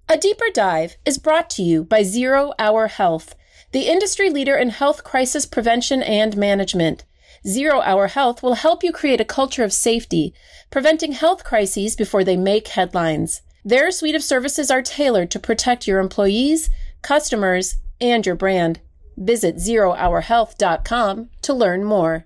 A Deeper Dive is brought to you by 0 Hour Health, the industry leader in health crisis prevention and management. 0 Hour Health will help you create a culture of safety, preventing health crises before they make headlines. Their suite of services are tailored to protect your employees, customers, and your brand. Visit zerohourhealth.com to learn more.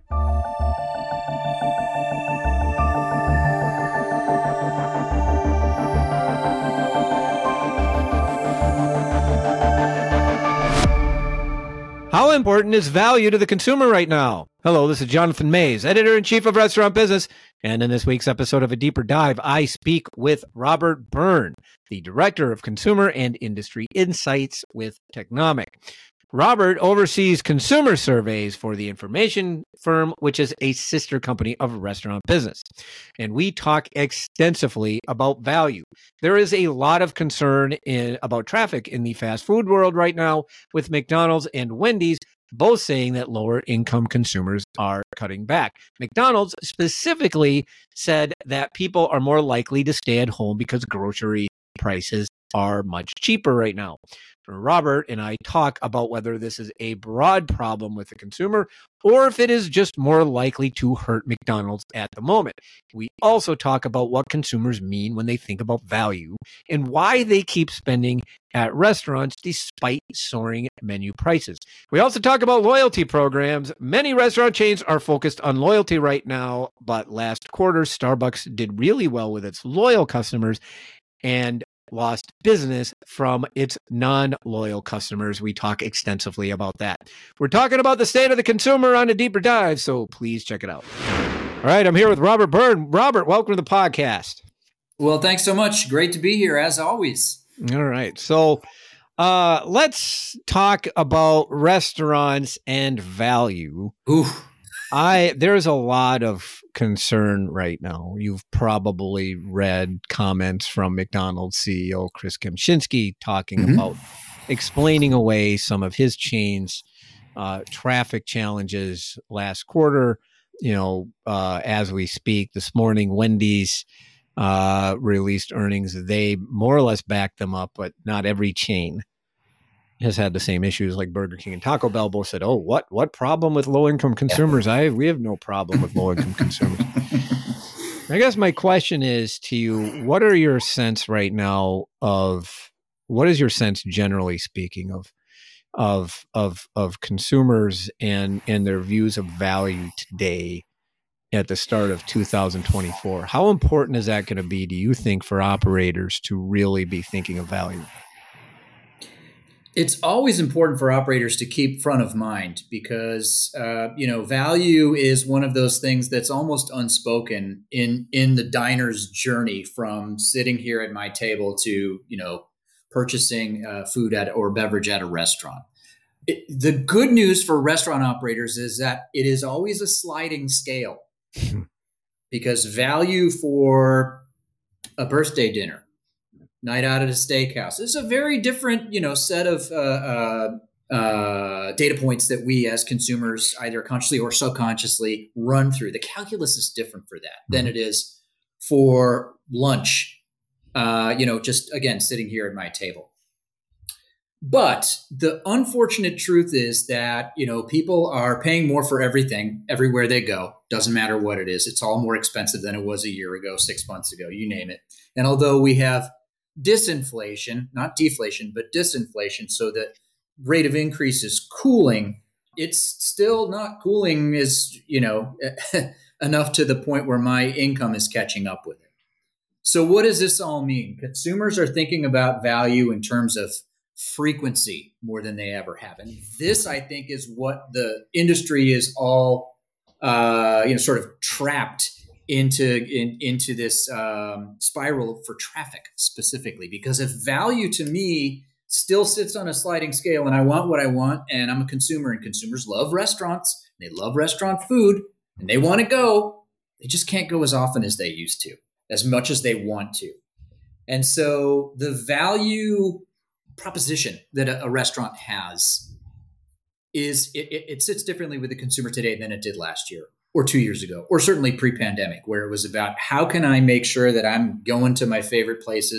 How important is value to the consumer right now? Hello, this is Jonathan Mays, Editor-in-Chief of Restaurant Business. And in this week's episode of A Deeper Dive, I speak with Robert Byrne, the Director of Consumer and Industry Insights with Technomic. Robert oversees consumer surveys for the information firm, which is a sister company of Restaurant Business. And we talk extensively about value. There is a lot of concern about traffic in the fast food world right now, with McDonald's and Wendy's both saying that lower income consumers are cutting back. McDonald's specifically said that people are more likely to stay at home because grocery prices are much cheaper right now. Robert and I talk about whether this is a broad problem with the consumer or if it is just more likely to hurt McDonald's at the moment. We also talk about what consumers mean when they think about value and why they keep spending at restaurants despite soaring menu prices. We also talk about loyalty programs. Many restaurant chains are focused on loyalty right now, but last quarter, Starbucks did really well with its loyal customers and lost business from its non-loyal customers. We talk extensively about that. We're talking about the state of the consumer on A Deeper Dive, so please check it out. All right, I'm here with Robert Byrne. Robert, welcome to the podcast. Well, thanks so much. Great to be here, as always. All right, so let's talk about restaurants and value. Ooh. There's a lot of concern right now. You've probably read comments from McDonald's CEO Chris Kempczinski talking about explaining away some of his chain's traffic challenges last quarter. As we speak this morning, Wendy's released earnings. They more or less backed them up, but not every chain has had the same issues. Like Burger King and Taco Bell both said, what problem with low-income consumers? We have no problem with low-income consumers. I guess my question is to you, what is your sense generally speaking of consumers and their views of value today at the start of 2024? How important is that going to be, do you think, for operators to really be thinking of value? It's always important for operators to keep front of mind because, value is one of those things that's almost unspoken in the diner's journey from sitting here at my table to, purchasing food or beverage at a restaurant. The good news for restaurant operators is that it is always a sliding scale because value for a birthday dinner, night out at a steakhouse, is a very different, set of data points that we as consumers, either consciously or subconsciously, run through. The calculus is different for that than it is for lunch. Just again sitting here at my table. But the unfortunate truth is that people are paying more for everything everywhere they go. Doesn't matter what it is; it's all more expensive than it was a year ago, 6 months ago, you name it. And although we have disinflation, not deflation, but disinflation, so that rate of increase is cooling, it's still not cooling as, enough to the point where my income is catching up with it. So what does this all mean? Consumers are thinking about value in terms of frequency more than they ever have. And this, I think, is what the industry is all, sort of trapped into this spiral for traffic specifically, because if value to me still sits on a sliding scale and I want what I want and I'm a consumer and consumers love restaurants, they love restaurant food and they want to go, they just can't go as often as they used to, as much as they want to. And so the value proposition that a restaurant has is it sits differently with the consumer today than it did last year or 2 years ago, or certainly pre-pandemic, where it was about how can I make sure that I'm going to my favorite places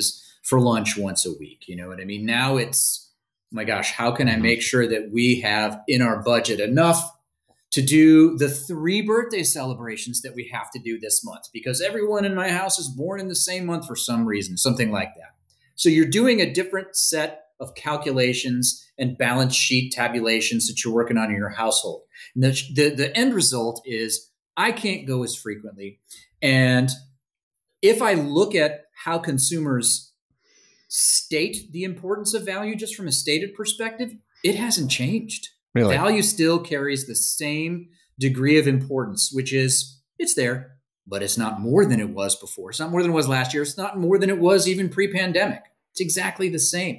for lunch once a week. You know what I mean? Now it's, oh my gosh, how can I make sure that we have in our budget enough to do the 3 birthday celebrations that we have to do this month, because everyone in my house is born in the same month for some reason, something like that. So you're doing a different set of calculations and balance sheet tabulations that you're working on in your household. And the end result is I can't go as frequently. And if I look at how consumers state the importance of value just from a stated perspective, it hasn't changed. Really? Value still carries the same degree of importance, which is it's there, but it's not more than it was before. It's not more than it was last year. It's not more than it was even pre-pandemic. It's exactly the same.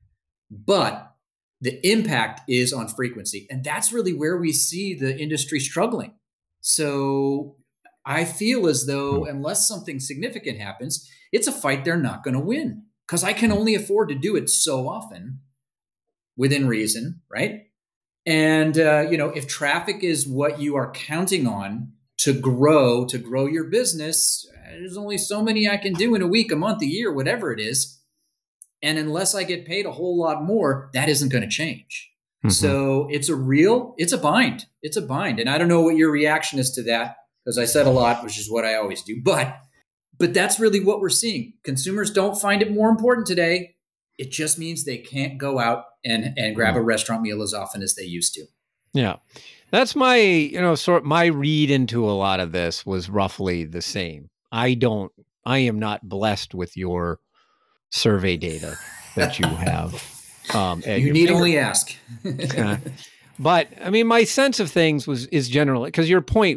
But the impact is on frequency. And that's really where we see the industry struggling. So I feel as though unless something significant happens, it's a fight they're not going to win, because I can only afford to do it so often within reason, right? And, if traffic is what you are counting on to grow your business, there's only so many I can do in a week, a month, a year, whatever it is. And unless I get paid a whole lot more, that isn't going to change. Mm-hmm. So it's a bind. It's a bind. And I don't know what your reaction is to that, because I said a lot, which is what I always do. But that's really what we're seeing. Consumers don't find it more important today. It just means they can't go out and grab a restaurant meal as often as they used to. Yeah. That's my, my read into a lot of this was roughly the same. I am not blessed with your survey data that you have. You need only ask. But I mean, my sense of things is generally, because your point,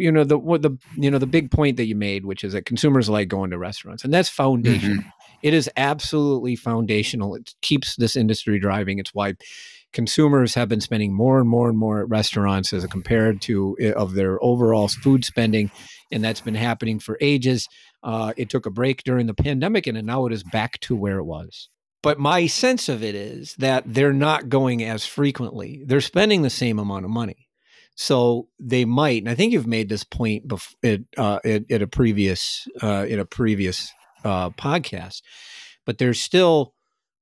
the big point that you made, which is that consumers like going to restaurants, and that's foundational. Mm-hmm. It is absolutely foundational. It keeps this industry driving. It's why consumers have been spending more and more and more at restaurants as compared to of their overall food spending, and that's been happening for ages. It took a break during the pandemic, and now it is back to where it was. But my sense of it is that they're not going as frequently. They're spending the same amount of money. So they might, and I think you've made this point at a previous podcast, but there's still,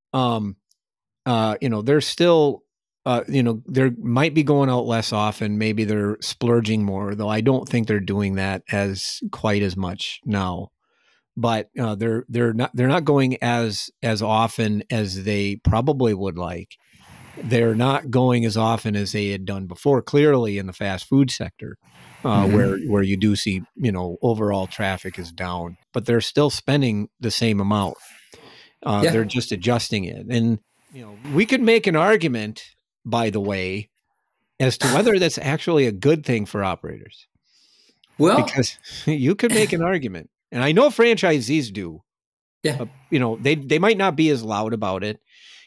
they might be going out less often. Maybe they're splurging more, though I don't think they're doing that as quite as much now. But they're not going as often as they probably would like. They're not going as often as they had done before. Clearly, in the fast food sector, where you do see overall traffic is down, but they're still spending the same amount. They're just adjusting it, and we could make an argument, by the way, as to whether that's actually a good thing for operators. Well, because you could make an argument. And I know franchisees do. Yeah. They might not be as loud about it,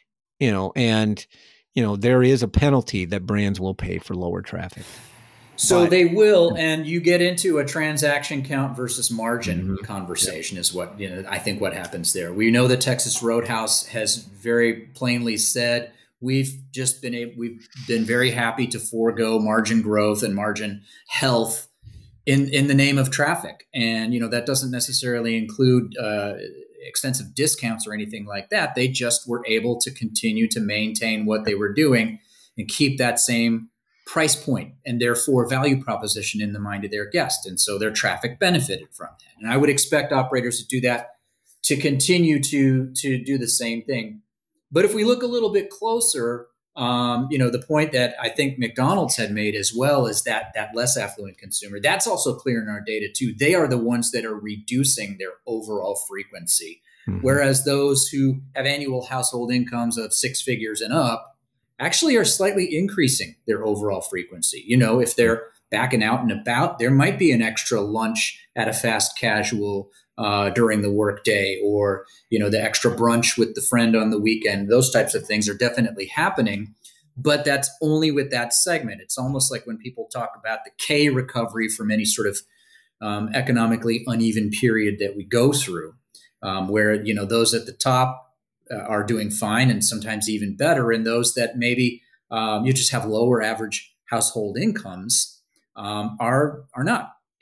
and there is a penalty that brands will pay for lower traffic. So they will, and you get into a transaction count versus margin conversation is what, I think what happens there. We know that Texas Roadhouse has very plainly said, we've been very happy to forego margin growth and margin health in the name of traffic. And, that doesn't necessarily include extensive discounts or anything like that. They just were able to continue to maintain what they were doing and keep that same price point and therefore value proposition in the mind of their guest. And so their traffic benefited from that. And I would expect operators to do that, to continue to do the same thing. But if we look a little bit closer, the point that I think McDonald's had made as well is that less affluent consumer, that's also clear in our data too. They are the ones that are reducing their overall frequency. Mm-hmm. Whereas those who have annual household incomes of 6 figures and up actually are slightly increasing their overall frequency. If they're backing out and about, there might be an extra lunch at a fast casual during the workday, or the extra brunch with the friend on the weekend. Those types of things are definitely happening, but that's only with that segment. It's almost like when people talk about the K recovery from any sort of economically uneven period that we go through, where those at the top are doing fine and sometimes even better, and those that maybe you just have lower average household incomes are not.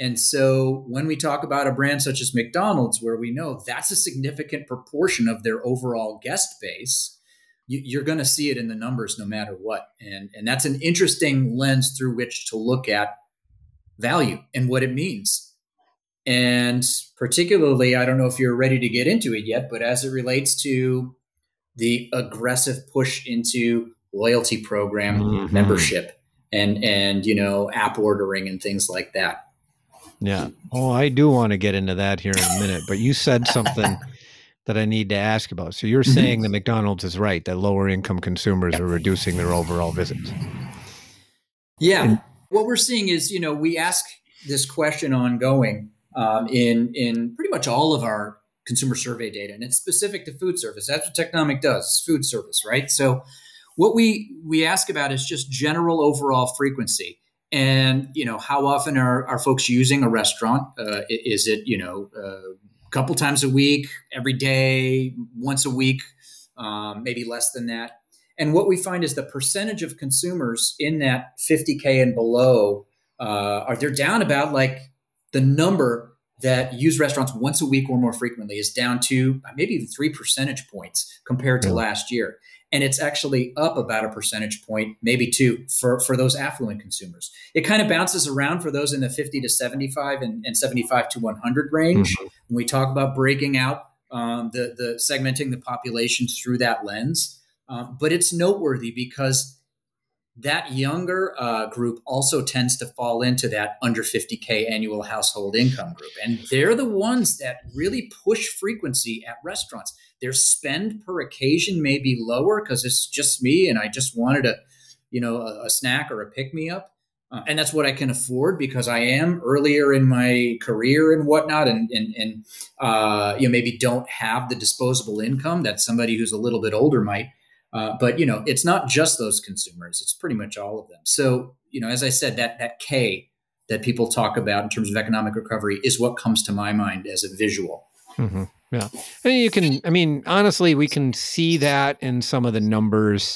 And so when we talk about a brand such as McDonald's, where we know that's a significant proportion of their overall guest base, you're going to see it in the numbers no matter what. And that's an interesting lens through which to look at value and what it means. And particularly, I don't know if you're ready to get into it yet, but as it relates to the aggressive push into loyalty program membership and app ordering and things like that. Yeah. Oh, I do want to get into that here in a minute, but you said something that I need to ask about. So you're saying that McDonald's is right, that lower income consumers are reducing their overall visits. Yeah. What we're seeing is, we ask this question ongoing in pretty much all of our consumer survey data, and it's specific to food service. That's what Technomic does, food service, right? So what we ask about is just general overall frequency. And, how often are folks using a restaurant? Is it, a couple times a week, every day, once a week, maybe less than that? And what we find is the percentage of consumers in that 50K and below, they're down about like the number that use restaurants once a week or more frequently is down to maybe even 3 percentage points compared to last year. And it's actually up about a percentage point, maybe 2 for those affluent consumers. It kind of bounces around for those in the 50 to 75 and 75 to 100 range. When we talk about breaking out the segmenting the population through that lens. But it's noteworthy because that younger group also tends to fall into that under 50K annual household income group. And they're the ones that really push frequency at restaurants. Their spend per occasion may be lower because it's just me and I just wanted a snack or a pick-me-up. And that's what I can afford because I am earlier in my career and whatnot and maybe don't have the disposable income that somebody who's a little bit older might. But it's not just those consumers; it's pretty much all of them. So, as I said, that K that people talk about in terms of economic recovery is what comes to my mind as a visual. Mm-hmm. Yeah, honestly, we can see that in some of the numbers.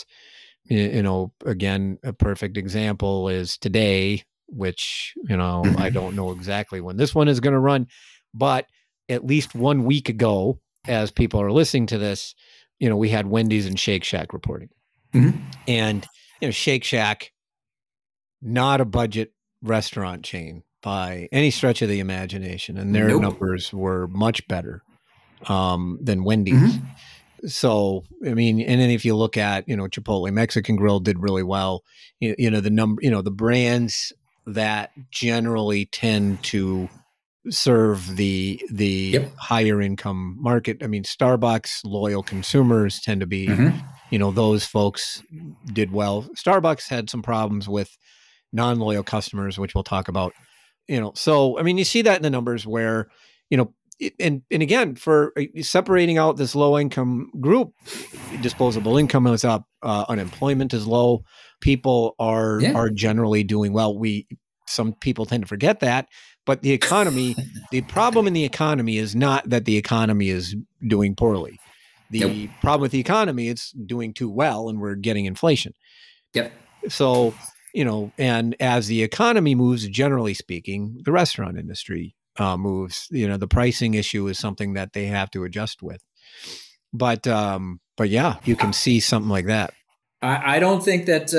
Again, a perfect example is today, which I don't know exactly when this one is going to run, but at least 1 week ago, as people are listening to this. We had Wendy's and Shake Shack reporting. And, Shake Shack, not a budget restaurant chain by any stretch of the imagination. And their numbers were much better than Wendy's. So, and then if you look at, Chipotle Mexican Grill did really well. The brands that generally tend to serve the higher income market. Starbucks loyal consumers tend to be, those folks did well. Starbucks had some problems with non-loyal customers, which we'll talk about, so, you see that in the numbers where, and again, for separating out this low income group, disposable income is up, unemployment is low. People are generally doing well. Some people tend to forget that. But the economy, the problem in the economy is not that the economy is doing poorly. The problem with the economy, it's doing too well and we're getting inflation. Yep. So, and as the economy moves, generally speaking, the restaurant industry moves. The pricing issue is something that they have to adjust with. But yeah, you can see something like that. I don't think that,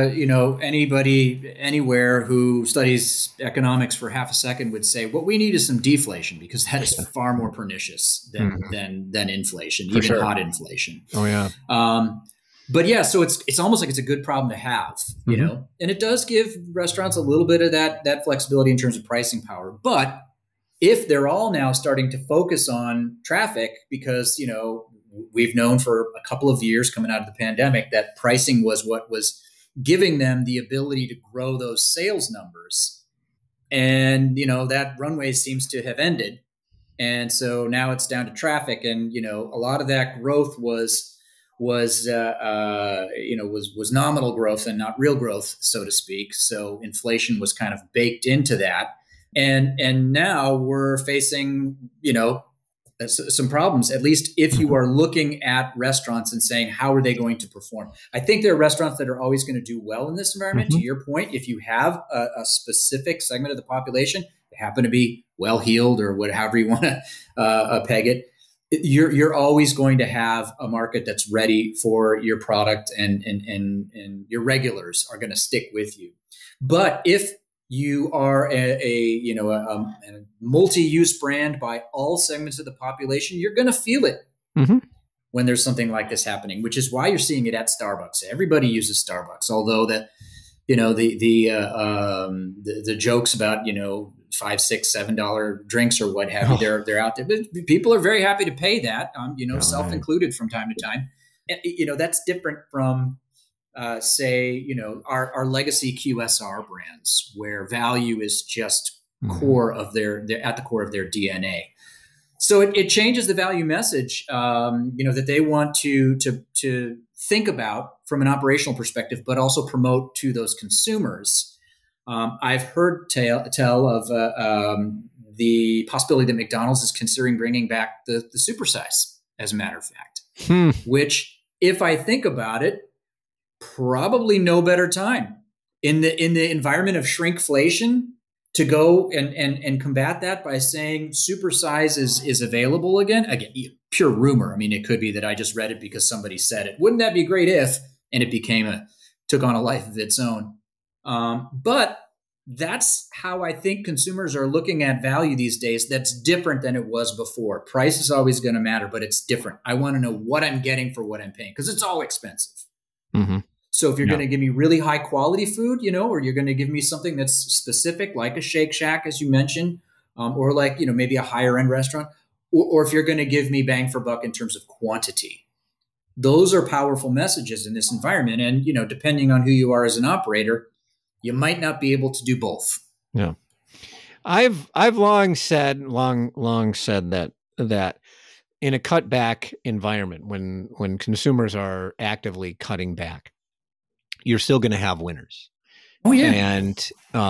anybody anywhere who studies economics for half a second would say what we need is some deflation, because that is far more pernicious than inflation, for even sure. Hot inflation. Oh, yeah. But yeah, so it's almost like it's a good problem to have, you know, and it does give restaurants a little bit of that flexibility in terms of pricing power. But if they're all now starting to focus on traffic because, we've known for a couple of years coming out of the pandemic that pricing was what was giving them the ability to grow those sales numbers. And, that runway seems to have ended. And so now it's down to traffic. And, a lot of that growth was nominal growth and not real growth, so to speak. So inflation was kind of baked into that. And now we're facing, some problems, at least if you are looking at restaurants and saying, how are they going to perform? I think there are restaurants that are always going to do well in this environment. To your point, if you have a specific segment of the population they happen to be well-heeled or however you want to peg it, you're always going to have a market that's ready for your product, and your regulars are going to stick with you. But if you are a multi-use brand by all segments of the population, you're going to feel it when there's something like this happening, which is why you're seeing it at Starbucks. Everybody uses Starbucks, although the jokes about, $5, $6, $7 drinks or what have you, they're out there. But people are very happy to pay that, self included from time to time. And, that's different from, say, our legacy QSR brands, where value is just core of they're at the core of their DNA. So it changes the value message, that they want to think about from an operational perspective, but also promote to those consumers. I've heard tell of the possibility that McDonald's is considering bringing back the supersize, as a matter of fact, which, if I think about it, probably no better time in the environment of shrinkflation to go and combat that by saying supersize is available again. Again, pure rumor. I mean, it could be that I just read it because somebody said it. Wouldn't that be great if, and it took on a life of its own. But that's how I think consumers are looking at value these days. That's different than it was before. Price is always going to matter, but it's different. I want to know what I'm getting for what I'm paying, because it's all expensive. Mm-hmm. So if you're going to give me really high quality food, or you're going to give me something that's specific, like a Shake Shack, as you mentioned, or like, maybe a higher end restaurant, or if you're going to give me bang for buck in terms of quantity, those are powerful messages in this environment. And, depending on who you are as an operator, you might not be able to do both. Yeah. I've long said that in a cutback environment, when consumers are actively cutting back, you're still going to have winners. Oh yeah. And,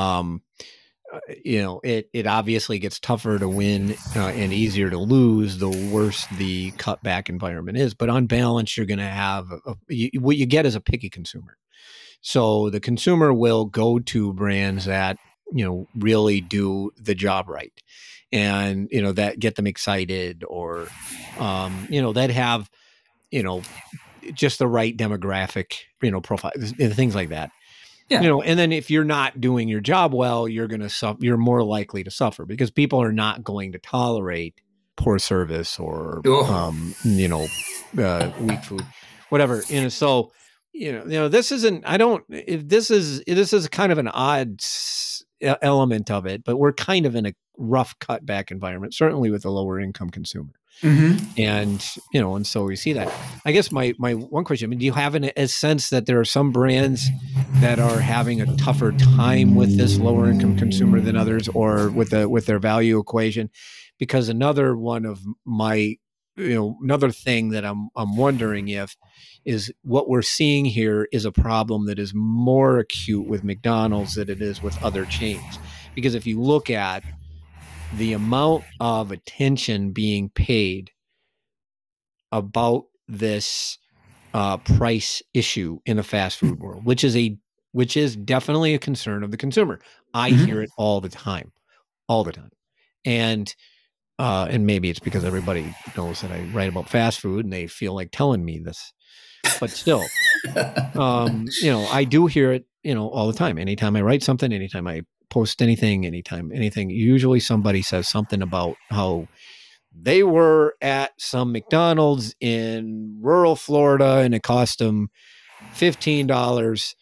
it obviously gets tougher to win and easier to lose the worse the cutback environment is. But on balance, you're going to have what you get is a picky consumer. So the consumer will go to brands that, really do the job right, and, that get them excited, or, that have, just the right demographic, profile, things like that. Yeah. And then if you're not doing your job well, you're more likely to suffer, because people are not going to tolerate poor service or, weak food, whatever. So, this is kind of an odd element of it, but we're kind of in a rough cutback environment, certainly with a lower income consumer. Mm-hmm. And, and so we see that. I guess my one question, do you have a sense that there are some brands that are having a tougher time with this lower income consumer than others, or with their value equation? Because another one of my, another thing that I'm wondering is what we're seeing here is a problem that is more acute with McDonald's than it is with other chains. Because if you look at the amount of attention being paid about this price issue in the fast food world, which is definitely a concern of the consumer. I hear it all the time. And maybe it's because everybody knows that I write about fast food and they feel like telling me this, but still, I do hear it, all the time. Anytime I write something, anytime I post anything, usually somebody says something about how they were at some McDonald's in rural Florida and it cost them $15,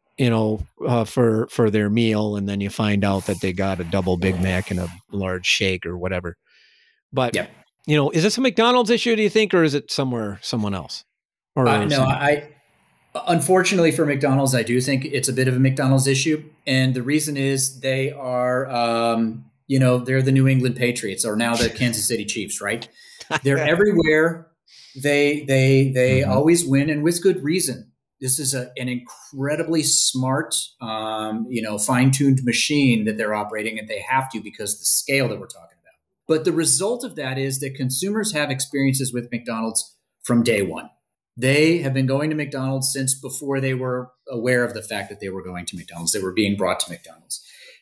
for their meal. And then you find out that they got a double Big Mac and a large shake or whatever. But, is this a McDonald's issue, do you think, or is it someone else? Or no, unfortunately for McDonald's, I do think it's a bit of a McDonald's issue. And the reason is they are, they're the New England Patriots, or now the Kansas City Chiefs, right? They're everywhere. They always win, and with good reason. This is an incredibly smart, fine-tuned machine that they're operating, and they have to, because the scale that we're talking about. But the result of that is that consumers have experiences with McDonald's from day one. They have been going to McDonald's since before they were aware of the fact that they were going to McDonald's. They were being brought to McDonald's.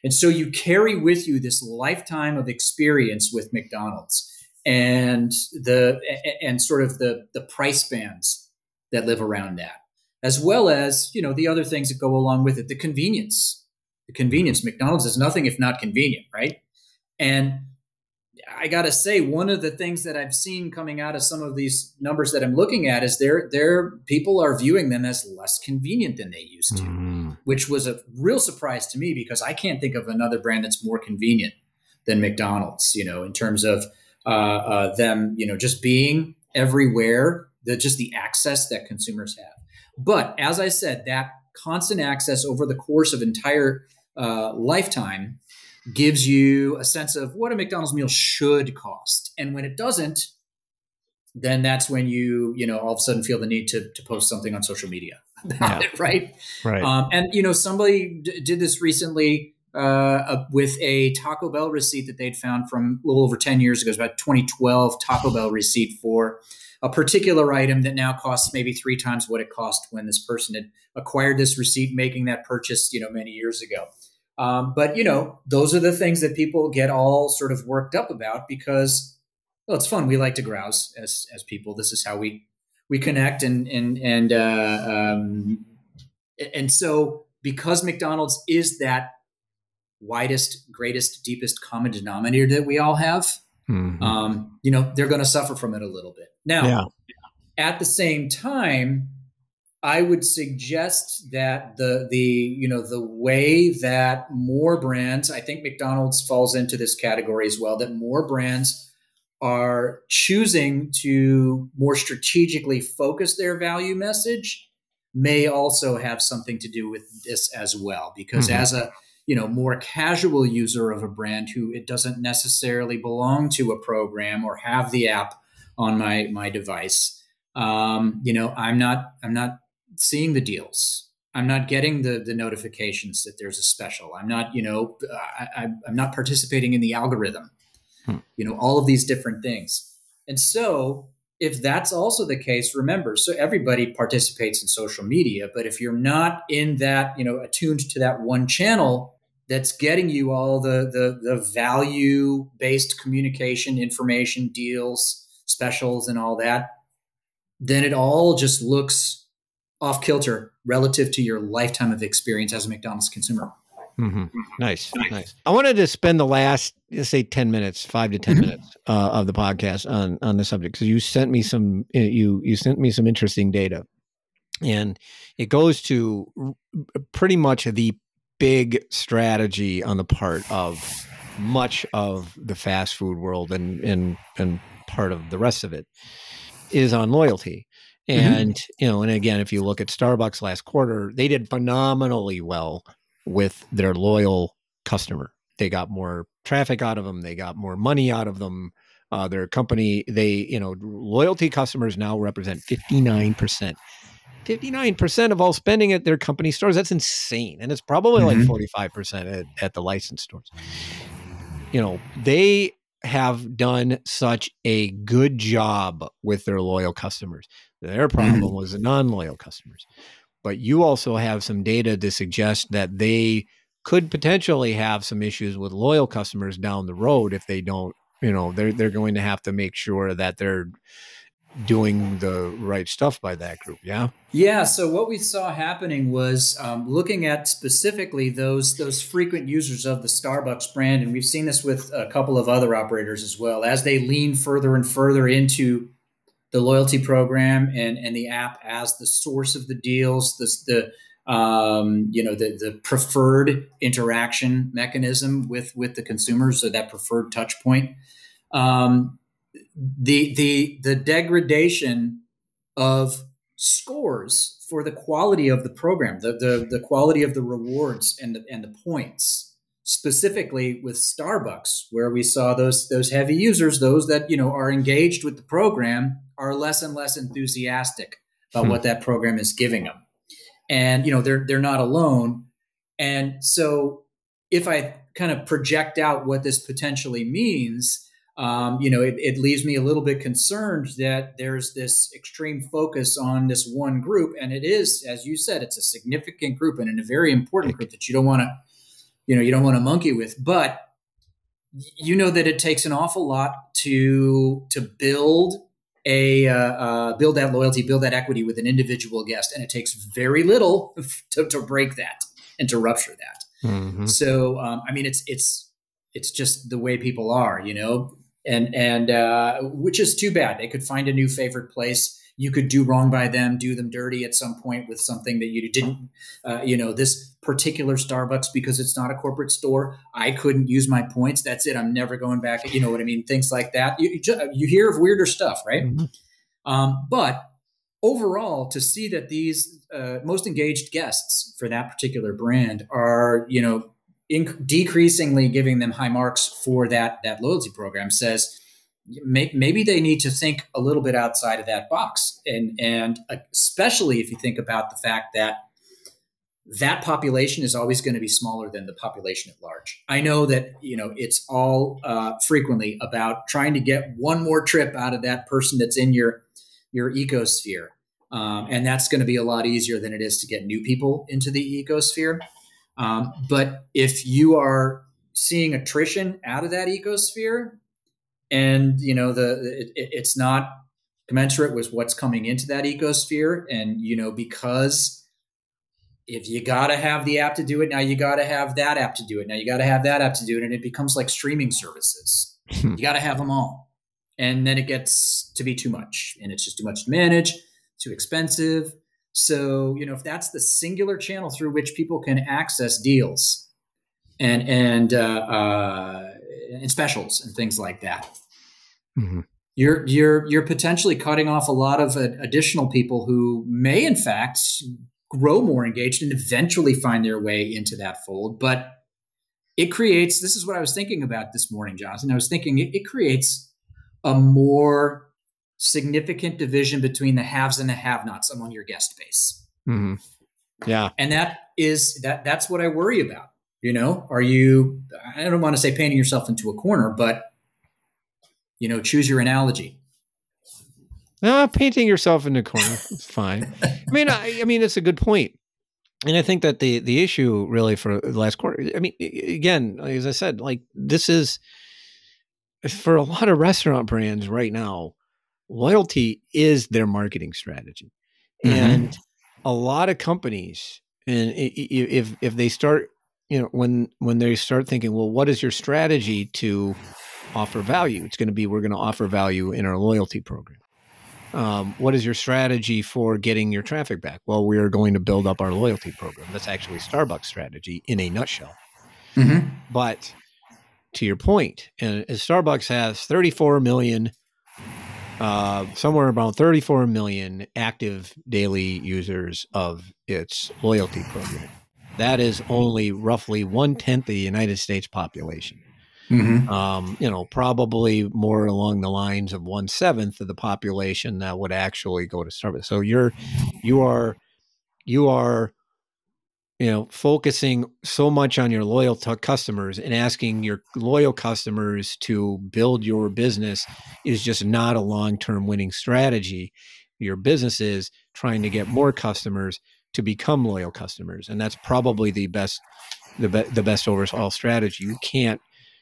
And so you carry with you this lifetime of experience with McDonald's and sort of the price bands that live around that, as well as, the other things that go along with it, the convenience. McDonald's is nothing if not convenient, right? And I got to say, one of the things that I've seen coming out of some of these numbers that I'm looking at is their people are viewing them as less convenient than they used to, which was a real surprise to me because I can't think of another brand that's more convenient than McDonald's, in terms of them, just being everywhere, just the access that consumers have. But as I said, that constant access over the course of entire lifetime gives you a sense of what a McDonald's meal should cost. And when it doesn't, then that's when you all of a sudden feel the need to post something on social media about it, right? Right. And somebody did this recently with a Taco Bell receipt that they'd found from a little over 10 years ago. It was about 2012 Taco Bell receipt for a particular item that now costs maybe 3 times what it cost when this person had acquired this receipt, making that purchase, many years ago. But those are the things that people get all sort of worked up about because, well, it's fun. We like to grouse as people. This is how we connect, and so because McDonald's is that widest, greatest, deepest common denominator that we all have, they're going to suffer from it a little bit. Now, at the same time, I would suggest that the way that more brands, I think McDonald's falls into this category as well, that more brands are choosing to more strategically focus their value message may also have something to do with this as well. Because as a more casual user of a brand who it doesn't necessarily belong to a program or have the app on my device, I'm not seeing the deals. I'm not getting the notifications that there's a special. I'm not, I'm not participating in the algorithm, all of these different things. And so if that's also the case, remember, so everybody participates in social media, but if you're not in that, attuned to that one channel that's getting you all the value-based communication, information, deals, specials, and all that, then it all just looks off kilter relative to your lifetime of experience as a McDonald's consumer. Nice. I wanted to spend the last, let's say 10 minutes, 5 to 10 minutes of the podcast on the subject. Because you sent me some interesting data, and it goes to pretty much the big strategy on the part of much of the fast food world and part of the rest of it is on loyalty. And, and again, if you look at Starbucks last quarter, they did phenomenally well with their loyal customer. They got more traffic out of them. They got more money out of them. Their company, loyalty customers now represent 59%. 59% of all spending at their company stores. That's insane. And it's probably like 45% at the licensed stores. They have done such a good job with their loyal customers. Their problem was the non-loyal customers. But you also have some data to suggest that they could potentially have some issues with loyal customers down the road if they don't, they're going to have to make sure that they're doing the right stuff by that group. Yeah. Yeah. So what we saw happening was looking at specifically those frequent users of the Starbucks brand. And we've seen this with a couple of other operators as well, as they lean further and further into the loyalty program and the app as the source of the deals, the preferred interaction mechanism with the consumers, so that preferred touch point. The degradation of scores for the quality of the program, the quality of the rewards and the points, specifically with Starbucks, where we saw those heavy users, those that are engaged with the program, are less and less enthusiastic about what that program is giving them, and they're not alone. And so, if I kind of project out what this potentially means, it leaves me a little bit concerned that there's this extreme focus on this one group. And it is, as you said, it's a significant group and a very important group that you don't want to you don't want to monkey with. But you know that it takes an awful lot to build build that loyalty, build that equity with an individual guest, and it takes very little to break that and to rupture that. Mm-hmm. So I mean, it's just the way people are, and which is too bad. They could find a new favorite place. You could do wrong by them, do them dirty at some point with something that you didn't, this particular Starbucks, because it's not a corporate store, I couldn't use my points. That's it. I'm never going back. You know what I mean? Things like that. You hear of weirder stuff, right? Mm-hmm. But overall, to see that these most engaged guests for that particular brand are, decreasingly giving them high marks for that loyalty program says, maybe they need to think a little bit outside of that box. And especially if you think about the fact that population is always going to be smaller than the population at large. I know that, it's all frequently about trying to get one more trip out of that person that's in your ecosphere. And that's going to be a lot easier than it is to get new people into the ecosphere. But if you are seeing attrition out of that ecosphere, and it's not commensurate with what's coming into that ecosphere, and because if you got to have the app to do it, now you got to have that app to do it, now you got to have that app to do it, and it becomes like streaming services. You got to have them all, and then it gets to be too much, and it's just too much to manage, too expensive. So if that's the singular channel through which people can access deals and specials and things like that, mm-hmm. you're potentially cutting off a lot of additional people who may in fact grow more engaged and eventually find their way into that fold. But it creates, this is what I was thinking about this morning, Jonathan. I was thinking it creates a more significant division between the haves and the have-nots among your guest base. Mm-hmm. Yeah. And that's what I worry about. Are you, I don't want to say painting yourself into a corner, but, choose your analogy. Painting yourself into a corner is fine. I mean, it's a good point. And I think that the issue really for the last quarter, again, as I said, like this is for a lot of restaurant brands right now, loyalty is their marketing strategy. Mm-hmm. And a lot of companies, and if they start, when they start thinking, well, what is your strategy to offer value? It's going to be, we're going to offer value in our loyalty program. What is your strategy for getting your traffic back? Well, we are going to build up our loyalty program. That's actually Starbucks' strategy in a nutshell. Mm-hmm. But to your point, and Starbucks has 34 million, somewhere around 34 million active daily users of its loyalty program. That is only roughly 1/10 of the United States population. Mm-hmm. Probably more along the lines of 1/7 of the population that would actually go to Starbucks. So you are focusing so much on your loyal customers and asking your loyal customers to build your business is just not a long-term winning strategy. Your business is trying to get more customers to become loyal customers. And that's probably the best overall strategy. You can't,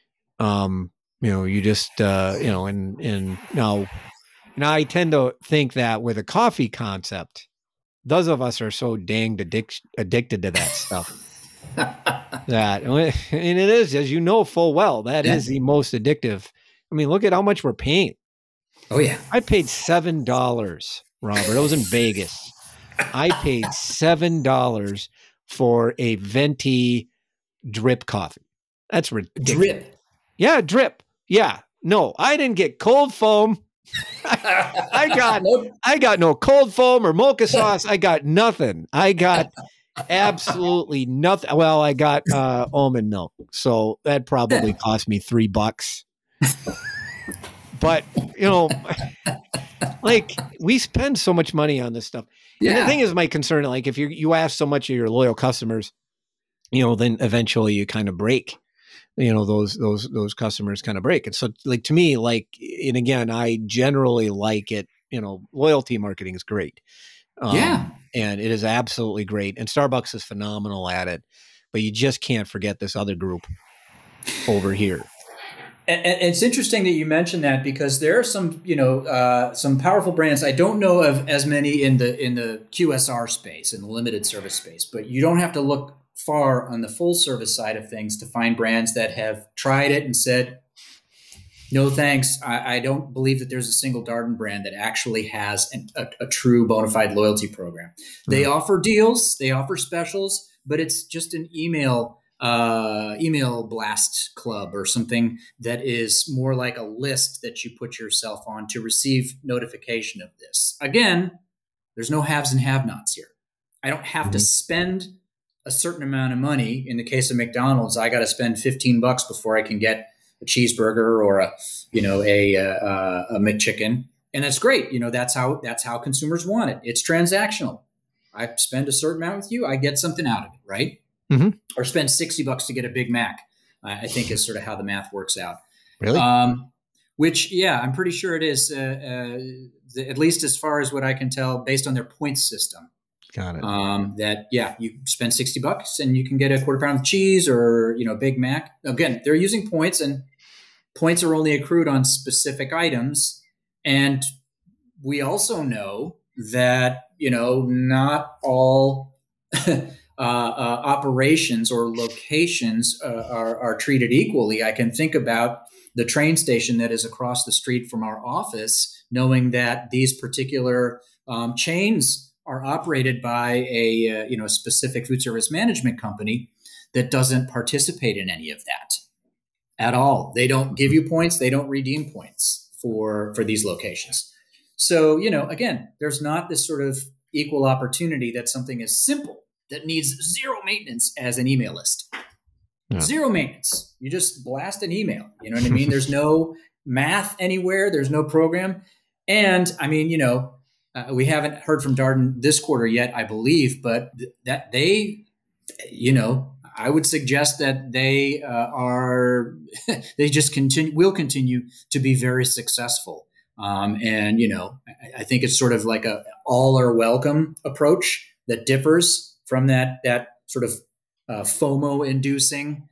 you just, and now I tend to think that with a coffee concept, those of us are so danged addicted to that stuff and it is, as you know full well, that is the most addictive. I mean, look at how much we're paying. Oh yeah. I paid $7, Robert. I was in Vegas. I paid $7 for a venti drip coffee. That's ridiculous. Drip. Yeah, drip. Yeah. No, I didn't get cold foam. I got no cold foam or mocha sauce. I got nothing. I got absolutely nothing. Well, I got almond milk, so that probably cost me $3. But like we spend so much money on this stuff. Yeah. And the thing is, my concern, like if you ask so much of your loyal customers, then eventually you kind of break. Those customers kind of break. And so like, to me, like, and again, I generally like it, loyalty marketing is great. And it is absolutely great. And Starbucks is phenomenal at it. but you just can't forget this other group over here. And it's interesting that you mentioned that, because there are some, some powerful brands. I don't know of as many in the QSR space, in the limited service space, but you don't have to look far on the full service side of things to find brands that have tried it and said, no, thanks. I don't believe that there's a single Darden brand that actually has a true bona fide loyalty program. They offer deals, they offer specials, but it's just an email blast club or something that is more like a list that you put yourself on to receive notification of this. Again, there's no haves and have-nots here. I don't have to spend a certain amount of money. In the case of McDonald's, I got to spend $15 before I can get a cheeseburger or a McChicken, and that's great. That's how consumers want it. It's transactional. I spend a certain amount with you, I get something out of it, right? Mm-hmm. Or spend $60 to get a Big Mac, I think is sort of how the math works out. Really? Which, yeah, I'm pretty sure it is, at least as far as what I can tell, based on their points system. Got it. That, yeah, you spend $60 and you can get a quarter pound of cheese or, Big Mac. Again, they're using points, and points are only accrued on specific items. And we also know that, not all operations or locations are treated equally. I can think about the train station that is across the street from our office, knowing that these particular chains are operated by a specific food service management company that doesn't participate in any of that at all. They don't give you points. They don't redeem points for these locations. So, again, there's not this sort of equal opportunity that something is simple that needs zero maintenance as an email list. Yeah. Zero maintenance. You just blast an email. You know what I mean? There's no math anywhere. There's no program. And I mean, we haven't heard from Darden this quarter yet, I believe, but that they, I would suggest that they they just will continue to be very successful. And, I think it's sort of like a all or welcome approach that differs from that sort of FOMO inducing,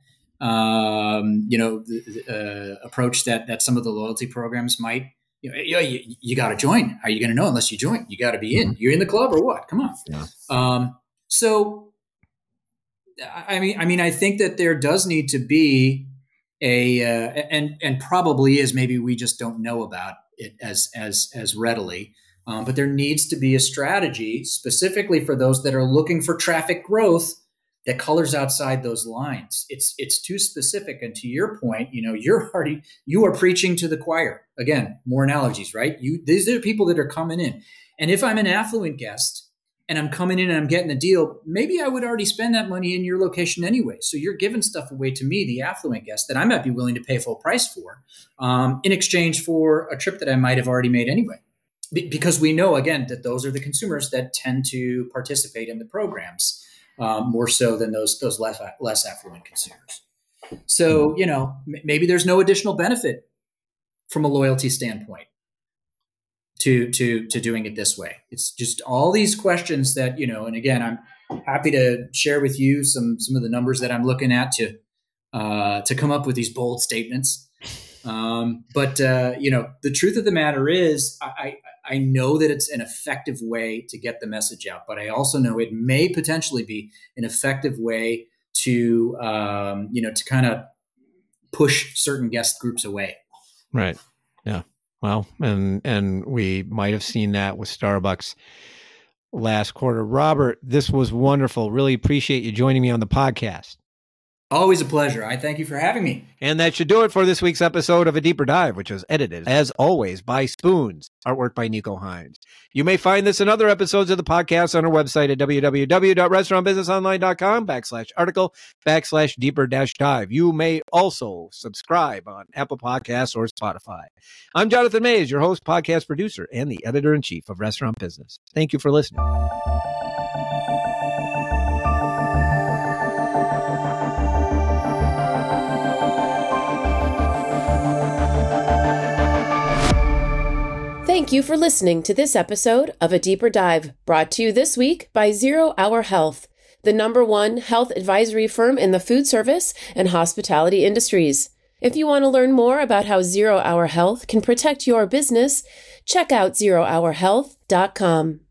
approach that some of the loyalty programs might. You got to join. How are you going to know unless you join? You got to be in. You're in the club or what? Come on. Yeah. So, I mean, I think that there does need to be and probably is. Maybe we just don't know about it as readily. But there needs to be a strategy specifically for those that are looking for traffic growth that colors outside those lines. It's too specific. And to your point, you are preaching to the choir. Again, more analogies, right? These are people that are coming in. And if I'm an affluent guest and I'm coming in and I'm getting a deal, maybe I would already spend that money in your location anyway. So you're giving stuff away to me, the affluent guest, that I might be willing to pay full price for, in exchange for a trip that I might have already made anyway. Because we know, again, that those are the consumers that tend to participate in the programs more so than those less affluent consumers. So, maybe there's no additional benefit from a loyalty standpoint to doing it this way. It's just all these questions that, and again, I'm happy to share with you some of the numbers that I'm looking at to come up with these bold statements. But the truth of the matter is, I know that it's an effective way to get the message out, but I also know it may potentially be an effective way to kind of push certain guest groups away. Right. Yeah. Well, and we might have seen that with Starbucks last quarter. Robert, this was wonderful. Really appreciate you joining me on the podcast. Always a pleasure. I thank you for having me. And that should do it for this week's episode of A Deeper Dive, which was edited, as always, by Spoons, artwork by Nico Hines. You may find this and other episodes of the podcast on our website at www.restaurantbusinessonline.com/article/deeper-dive. You may also subscribe on Apple Podcasts or Spotify. I'm Jonathan Mays, your host, podcast producer, and the editor-in-chief of Restaurant Business. Thank you for listening. Thank you for listening to this episode of A Deeper Dive, brought to you this week by 0 Hour Health, the #1 health advisory firm in the food service and hospitality industries. If you want to learn more about how Zero Hour Health can protect your business, check out zerohourhealth.com.